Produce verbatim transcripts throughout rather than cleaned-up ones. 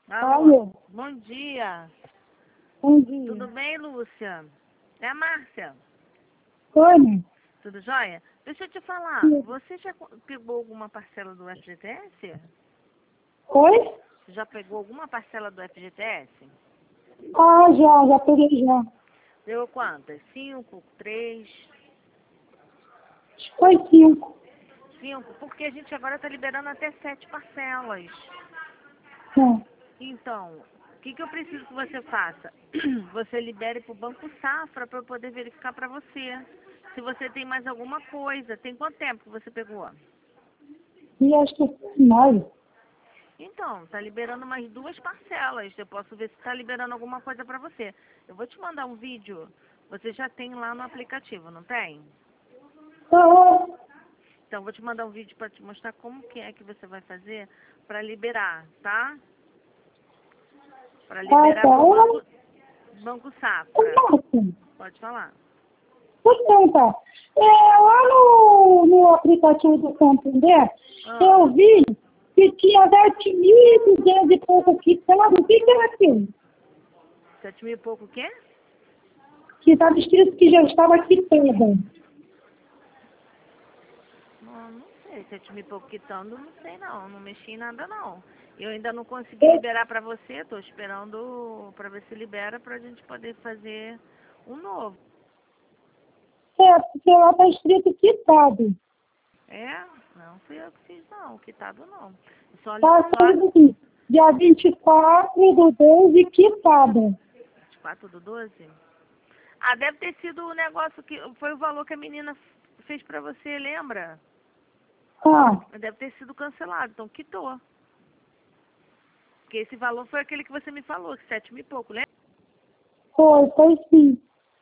Alô, Alô, bom dia. bom dia. Tudo bem, Lúcia? É a Márcia. Oi, mãe. Tudo jóia? Deixa eu te falar, Sim. você já co- pegou alguma parcela do F G T S? Oi? Já pegou alguma parcela do F G T S? Ah, já, já peguei já. Deu quantas? Cinco? Três? Acho que foi cinco. Cinco? Porque a gente agora está liberando até sete parcelas. Sim. Então, o que, que eu preciso que você faça? Você libere para o Banco Safra para eu poder verificar para você. Se você tem mais alguma coisa. Tem quanto tempo que você pegou? E acho que foi nove. Então, tá liberando mais duas parcelas. Eu posso ver se tá liberando alguma coisa para você. Eu vou te mandar um vídeo. Você já tem lá no aplicativo, não tem? Ah, Então, eu vou te mandar um vídeo para te mostrar como que é que você vai fazer para liberar, tá? Para ah, liberar tá. pro Eu Banco, Banco Safra. não Pode falar. Tudo bem, tá. É, lá no, no aplicativo do Santander, Ah, eu vi que tinha sete mil e duzentos e pouco quitado. O que que era aquilo? sete mil e pouco o quê? Que estava escrito que já estava quitado. Não, não sei. Sete mil e pouco quitando, não sei não. Não mexi em nada não. Eu ainda não consegui liberar para você. Tô esperando para ver se libera pra gente poder fazer um novo. É, porque lá está escrito quitado. É? Não fui eu que fiz não. Quitado não. Só, Está só escrito aqui, dia vinte e quatro do doze, quitado. vinte e quatro do doze. Ah, deve ter sido o negócio que... Foi o valor que a menina fez pra você, lembra? Ah, Deve ter sido cancelado. Então quitou. Porque esse valor foi aquele que você me falou, que sete mil e pouco, lembra? foi, foi sim.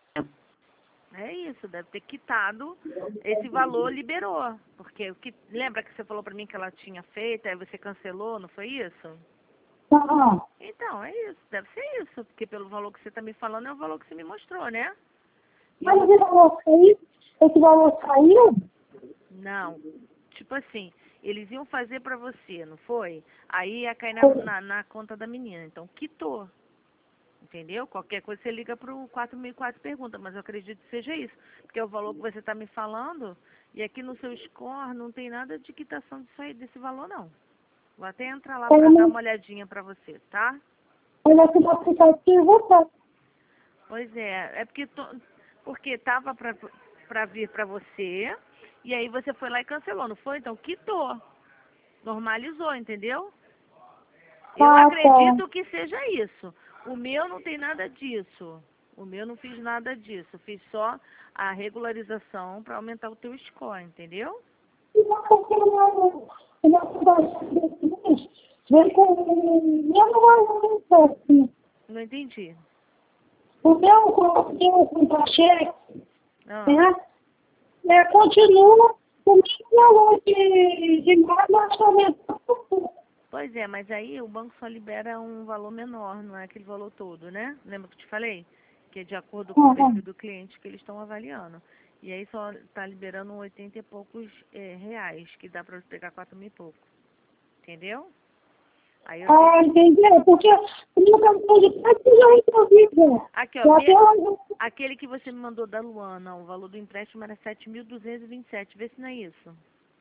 É isso, deve ter quitado. Esse valor liberou. Porque o que... Lembra que você falou pra mim que ela tinha feito, aí você cancelou, não foi isso? Ah, Então, é isso, deve ser isso. Porque pelo valor que você tá me falando é o valor que você me mostrou, né? E mas o... esse valor saiu? Esse valor saiu? Não, tipo assim, eles iam fazer pra você, não foi? Aí ia cair na, Foi. na, na conta da menina. Então, quitou. Entendeu? Qualquer coisa você liga pro quatro mil e quatro e pergunta, mas eu acredito que seja isso. Porque é o valor que você está me falando, e aqui no seu score não tem nada de quitação disso aí, desse valor não. Vou até entrar lá Foi para dar no, uma olhadinha para você, tá? foi nesse aplicativo, tá? Pois é, é porque to, porque tava para para vir para você, e aí você foi lá e cancelou, não foi? Então quitou, normalizou, entendeu? Eu Ah, tá. acredito que seja isso. O meu não tem nada disso. O meu não fiz nada disso. Fiz só a regularização para aumentar o teu score, entendeu? E não porque não, não cidade desse mês, vem com o mesmo valor, assim. Não entendi. O meu, o meu contra-cheque, Ah, né? É, continua o mesmo valor de, de nada, somente. pois é, mas aí o banco só libera um valor menor, não é aquele valor todo, né? Lembra que eu te falei? Que é de acordo com o perfil Uhum. do cliente que eles estão avaliando. E aí só está liberando oitenta e poucos é, reais, que dá para pegar quatro mil e pouco. Entendeu? Aí eu tenho... Ah, entendeu? Porque o meu cartão de crédito já resolvido. Aqui, ó, Já vê tem aquele que você me mandou da Luana, o valor do empréstimo era sete mil duzentos e vinte e sete. Vê se não é isso.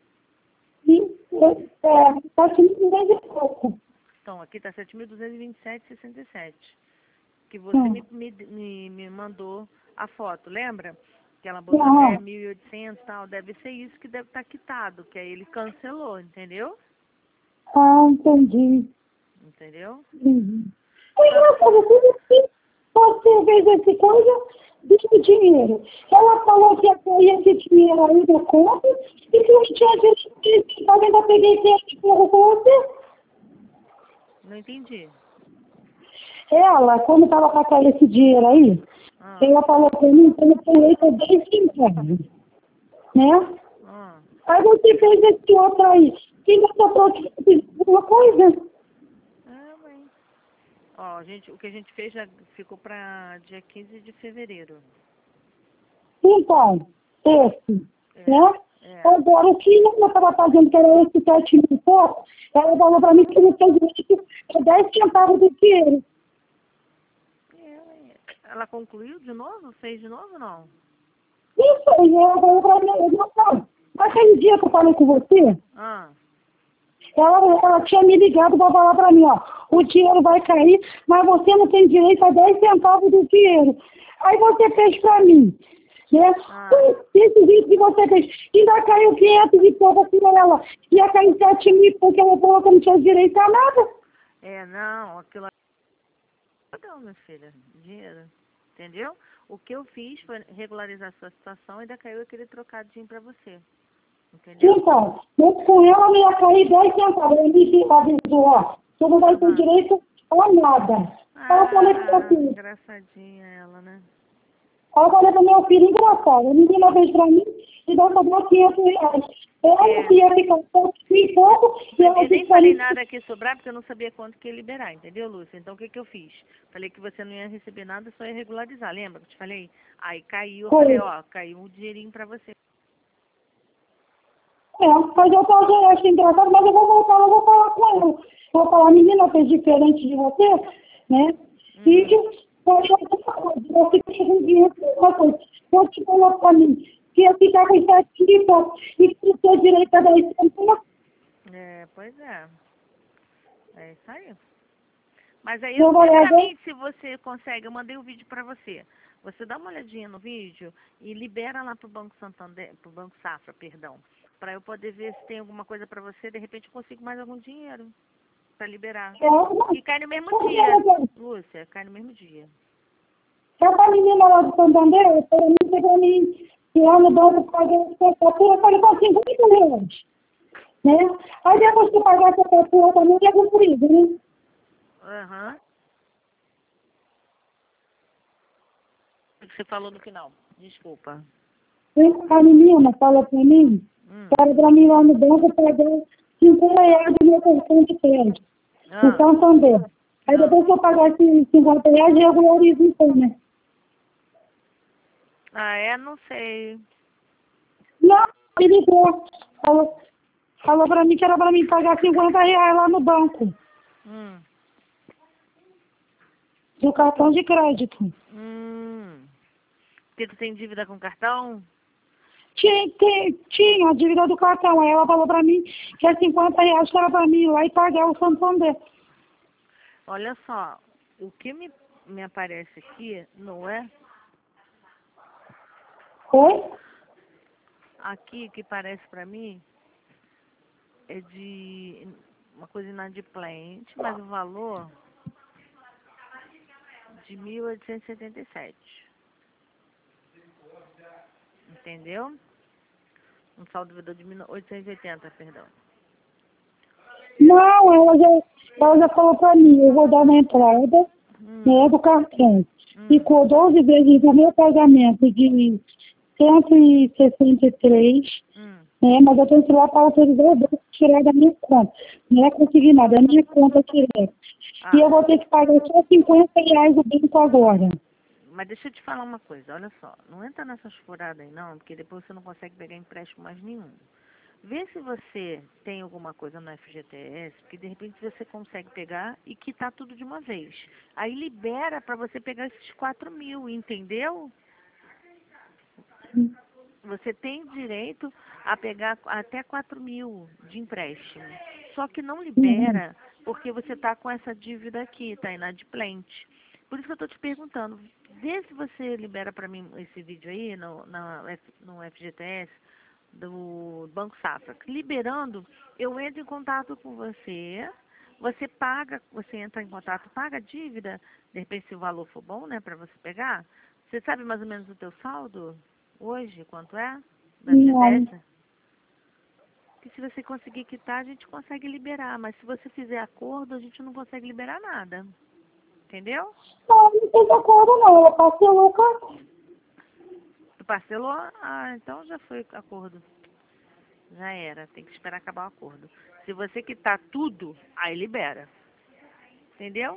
é, tá te dando de pouco. Então, aqui tá sete mil duzentos e vinte e sete vírgula sessenta e sete. Que você Hum. me, me, me, me mandou a foto, lembra? Que ela botou até Ah, mil e oitocentos e tal. Deve ser isso que deve estar quitado, que aí ele cancelou, entendeu? ah, entendi. Entendeu? Entendi. Só- Aí, moça, você assim, você fez essa coisa do dinheiro. Ela falou que ia esse dinheiro aí da conta e que não tinha gente que eu ainda peguei esse dinheiro com você. Não entendi. Ela, quando estava para cair esse dinheiro aí, Ah, ela falou para mim que eu não peguei dez centavos, né? ah. Aí você fez esse outro aí. Quem já soprou que fez alguma coisa? Ah, bem. Ó, a gente, o que a gente fez já ficou pra dia quinze de fevereiro. Então, esse, É, né? É. Agora, o que ela estava fazendo, que era esse sete mil e pouco, ela falou para mim que não tem direito a dez centavos do dinheiro. É, ela concluiu de novo? Fez de novo ou não? Isso aí, ela falou para mim, eu não sabe. Aquele dia que eu falei com você, Ah, ela, ela tinha me ligado para falar para mim, ó, o dinheiro vai cair, mas você não tem direito a dez centavos do dinheiro. Aí você fez para mim, né? ah. Esse vídeo que você fez, ainda caiu quinhentos e pouco com ela, ia cair sete mil porque ela falou que eu não tinha direito a nada. É, não, aquilo não, minha filha, dinheiro, entendeu? O que eu fiz foi regularizar a sua situação e ainda caiu aquele trocadinho pra você, entendeu? Então, mas com ela não ia cair dez centavos, ela me avisou, ó, você não vai ter Ah, direito a nada. Aí eu falei para ah, filho, engraçadinha ela, né? aí eu falei para meu filho, engraçado, a menina fez para mim e deu para quinhentos reais. Ela É, ia ficar sete mil e pouco e ela eu nem disse para falei mim, nada aqui sobrar porque eu não sabia quanto que ia liberar, entendeu, Lúcia? Então o que que eu fiz? Falei que você não ia receber nada, só ia regularizar, lembra que eu te falei? Aí caiu, eu falei, foi. ó, caiu um dinheirinho pra você. É, mas eu falei, eu achei engraçado, mas eu vou voltar, eu vou falar com ela. Eu vou falar, menina, fez diferente de você, né? E que Uhum. pode outra coisa, você tem um dinheiro, uma coisa. Eu te falou pra mim que ia ficar com sete mil e pouco e que tinha direito a dez centavos. É, pois é. É isso aí. Mas aí Eu vê falei, pra agora, mim se você consegue. Eu mandei o vídeo pra você. Você dá uma olhadinha no vídeo e libera lá pro Banco Santander, pro Banco Safra, perdão, pra eu poder ver se tem alguma coisa pra você. De repente eu consigo mais algum dinheiro pra liberar. E cai no mesmo dia, Lúcia, cai no mesmo dia. essa menina lá do Santander, eu falei, pra mim, que lá no banco paguei a cobertura, eu falei, com cinquenta reais. Né? Aí depois que pagar essa cobertura também, é cumprido, né? Aham. O que você falou no final? Desculpa. A menina falou pra mim, Hum. que era pra mim lá no banco pagar cinquenta reais do meu cartão de crédito. Ah, Então, também. Aí ah. depois que eu pagar esses cinquenta reais, eu regularizo então, né? Ah, é? Não sei. Não, ele ligou. Falou, falou pra mim que era pra mim pagar cinquenta reais lá no banco, Hum. do cartão de crédito. Hum. Porque tu tem dívida com cartão? Tinha, tinha, tinha a dívida do cartão. Aí ela falou pra mim que é cinquenta reais que era pra mim ir lá e pagar o Santander. Olha só, o que me, me aparece aqui, não é? Oi? Aqui, que parece pra mim, é de uma coisa inadimplente, mas o valor de mil oitocentos e setenta e sete. Entendeu? Um saldo devedor de mil oitocentos e oitenta, perdão. Não, ela já, ela já falou pra mim, eu vou dar uma entrada, Hum, né, do cartão. hum, Ficou doze vezes o meu pagamento de cento e sessenta e três, hum. né, mas eu tenho que ir lá para autorizar o banco tirar da minha conta. Não é conseguir nada, é a minha conta direta. E Ah, eu vou ter que pagar só cinquenta reais o banco agora. mas deixa eu te falar uma coisa, olha só, não entra nessas furadas aí não, porque depois você não consegue pegar empréstimo mais nenhum. Vê se você tem alguma coisa no F G T S, que de repente você consegue pegar e quitar tudo de uma vez. Aí libera para você pegar esses quatro mil, entendeu? Você tem direito a pegar até quatro mil de empréstimo. Só que não Uhum. libera porque você está com essa dívida aqui, está inadimplente. Por isso que eu estou te perguntando. Vê se você libera para mim esse vídeo aí no, na, no F G T S do Banco Safra. Liberando, eu entro em contato com você. Você paga, você entra em contato, paga a dívida. De repente, se o valor for bom, né, para você pegar. Você sabe mais ou menos o teu saldo? Hoje, quanto é? Da Não, F G T S? Que se você conseguir quitar, a gente consegue liberar. Mas se você fizer acordo, a gente não consegue liberar nada. Entendeu? não, não tem acordo não, ela parcelou o cartão. Tu parcelou? Ah, então já foi acordo. Já era. Tem que esperar acabar o acordo. Se você quitar tudo, aí libera. Entendeu?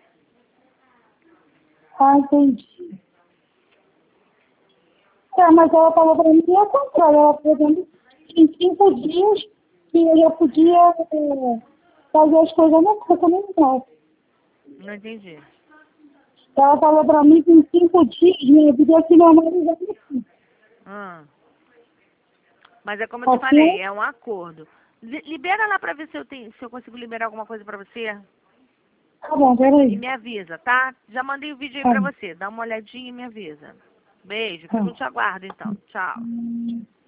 Ah, entendi. É, mas ela falou pra mim que ia comprar, ela falou pra mim em cinco dias que eu já podia é, fazer as coisas na casa, né? Então, Não entendi. ela falou pra mim que em cinco dias minha vida se normalizar aqui. Ah. Mas é como eu te Aqui? falei, é um acordo. Li- Libera lá pra ver se eu, tenho, se eu consigo liberar alguma coisa pra você. Tá bom, E peraí. me avisa, tá? Já mandei o vídeo aí Tá. pra você. Dá uma olhadinha e me avisa. Beijo. Tá. Fico te aguardo, então. Tchau.